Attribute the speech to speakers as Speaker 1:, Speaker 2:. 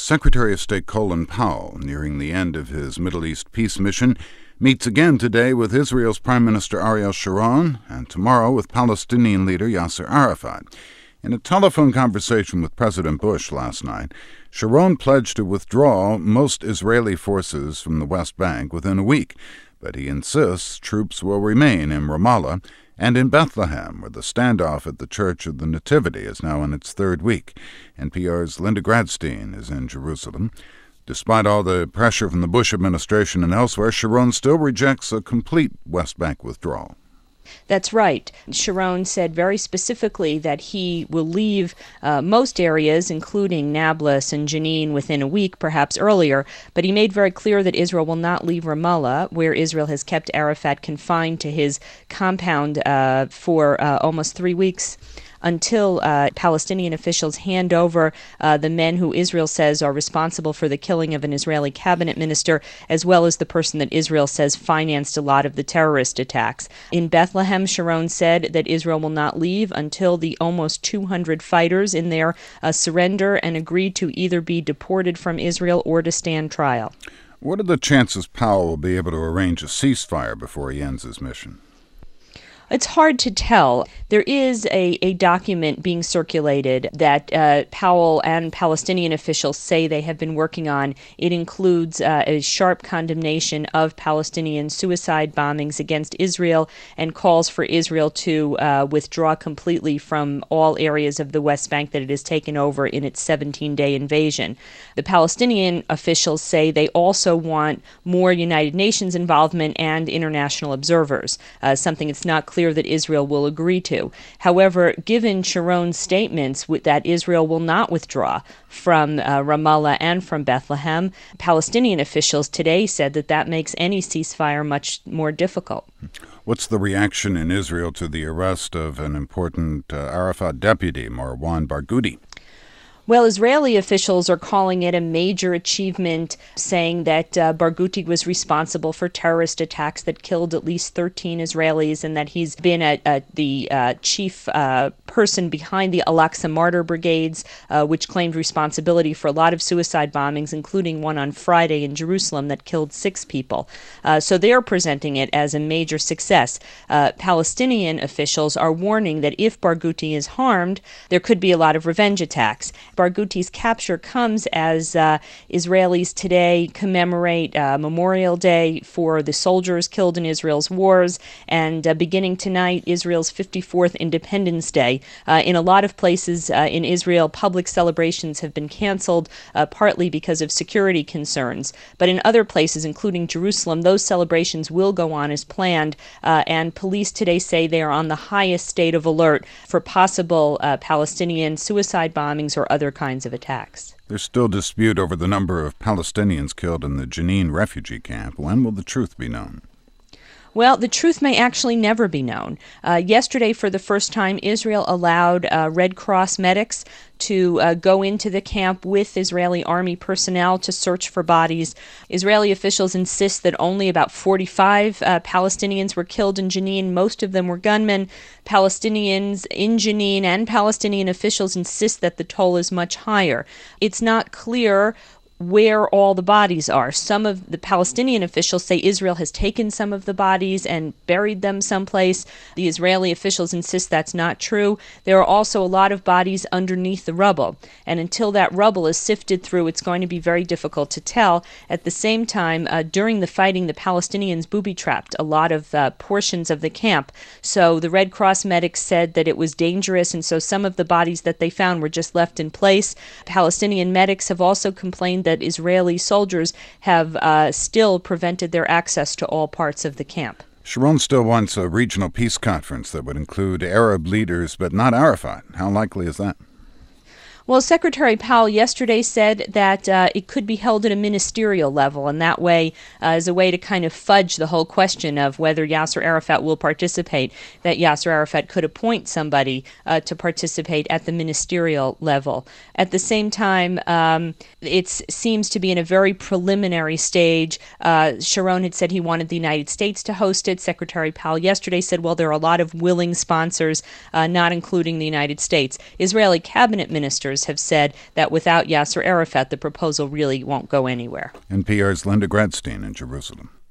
Speaker 1: Secretary of State Colin Powell, nearing the end of his Middle East peace mission, meets again today with Israel's Prime Minister Ariel Sharon and tomorrow with Palestinian leader Yasser Arafat. In a telephone conversation with President Bush last night, Sharon pledged to withdraw most Israeli forces from the West Bank within a week, but he insists troops will remain in Ramallah and in Bethlehem, where the standoff at the Church of the Nativity is now in its third week. NPR's Linda Gradstein is in Jerusalem. Despite all the pressure from the Bush administration and elsewhere, Sharon still rejects a complete West Bank withdrawal.
Speaker 2: That's right. Sharon said very specifically that he will leave most areas, including Nablus and Jenin, within a week, perhaps earlier, but he made very clear that Israel will not leave Ramallah, where Israel has kept Arafat confined to his compound for almost 3 weeks, until Palestinian officials hand over the men who Israel says are responsible for the killing of an Israeli cabinet minister, as well as the person that Israel says financed a lot of the terrorist attacks. In Bethlehem, Sharon said that Israel will not leave until the almost 200 fighters in there surrender and agree to either be deported from Israel or to stand trial.
Speaker 1: What are the chances Powell will be able to arrange a ceasefire before he ends his mission?
Speaker 2: It's hard to tell. There is a document being circulated that Powell and Palestinian officials say they have been working on. It includes a sharp condemnation of Palestinian suicide bombings against Israel and calls for Israel to withdraw completely from all areas of the West Bank that it has taken over in its 17-day invasion. The Palestinian officials say they also want more United Nations involvement and international observers, something it's not clear that Israel will agree to. However, given Sharon's statements that Israel will not withdraw from Ramallah and from Bethlehem, Palestinian officials today said that makes any ceasefire much more difficult.
Speaker 1: What's the reaction in Israel to the arrest of an important Arafat deputy, Marwan Barghouti?
Speaker 2: Well, Israeli officials are calling it a major achievement, saying that Barghouti was responsible for terrorist attacks that killed at least 13 Israelis and that he's been the chief person behind the Al-Aqsa Martyr Brigades, which claimed responsibility for a lot of suicide bombings, including one on Friday in Jerusalem that killed 6 people. So they're presenting it as a major success. Palestinian officials are warning that if Barghouti is harmed, there could be a lot of revenge attacks. Barghouti's capture comes as Israelis today commemorate Memorial Day for the soldiers killed in Israel's wars, and beginning tonight, Israel's 54th Independence Day. In a lot of places in Israel, public celebrations have been canceled, partly because of security concerns. But in other places, including Jerusalem, those celebrations will go on as planned, and police today say they are on the highest state of alert for possible Palestinian suicide bombings or other kinds of attacks.
Speaker 1: There's still dispute over the number of Palestinians killed in the Jenin refugee camp. When will the truth be known?
Speaker 2: Well, the truth may actually never be known. Yesterday, for the first time, Israel allowed Red Cross medics to go into the camp with Israeli army personnel to search for bodies. Israeli officials insist that only about 45 Palestinians were killed in Jenin. Most of them were gunmen. Palestinians in Jenin and Palestinian officials insist that the toll is much higher. It's not clear where all the bodies are. Some of the Palestinian officials say Israel has taken some of the bodies and buried them someplace. The Israeli officials insist that's not true. There are also a lot of bodies underneath the rubble, and until that rubble is sifted through, it's going to be very difficult to tell. At the same time, during the fighting, the Palestinians booby-trapped a lot of portions of the camp, so the Red Cross medics said that it was dangerous, and so some of the bodies that they found were just left in place. Palestinian medics have also complained that Israeli soldiers have still prevented their access to all parts of the camp.
Speaker 1: Sharon still wants a regional peace conference that would include Arab leaders, but not Arafat. How likely is that?
Speaker 2: Well, Secretary Powell yesterday said that it could be held at a ministerial level, and that way, as a way to kind of fudge the whole question of whether Yasser Arafat will participate, that Yasser Arafat could appoint somebody to participate at the ministerial level. At the same time, it seems to be in a very preliminary stage. Sharon had said he wanted the United States to host it. Secretary Powell yesterday said, well, there are a lot of willing sponsors, not including the United States. Israeli cabinet ministers lawmakers have said that without Yasser Arafat, the proposal really won't go anywhere.
Speaker 1: NPR's Linda Gradstein in Jerusalem.